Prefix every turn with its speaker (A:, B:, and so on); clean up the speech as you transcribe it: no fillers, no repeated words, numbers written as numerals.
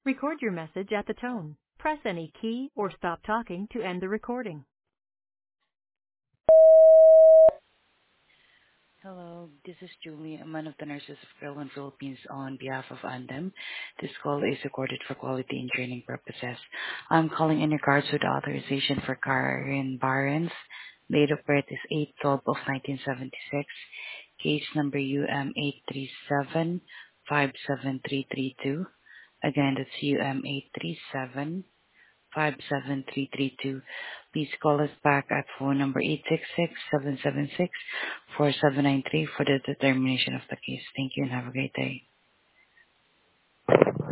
A: Record your message at the tone. Press any key or stop talking to end the recording.
B: Hello, this is Julie. I'm one of the nurses of Kerwin Philippines on behalf of Andem. This call is recorded for quality and training purposes. I'm calling in regards to the authorization for Karen Barnes. Date of birth is 8/12 of 1976. Case number UM83757332. Again, that's UM83757332. 57332. Please call us back at phone number 866-776-4793 for the determination of the case. Thank you and have a great day.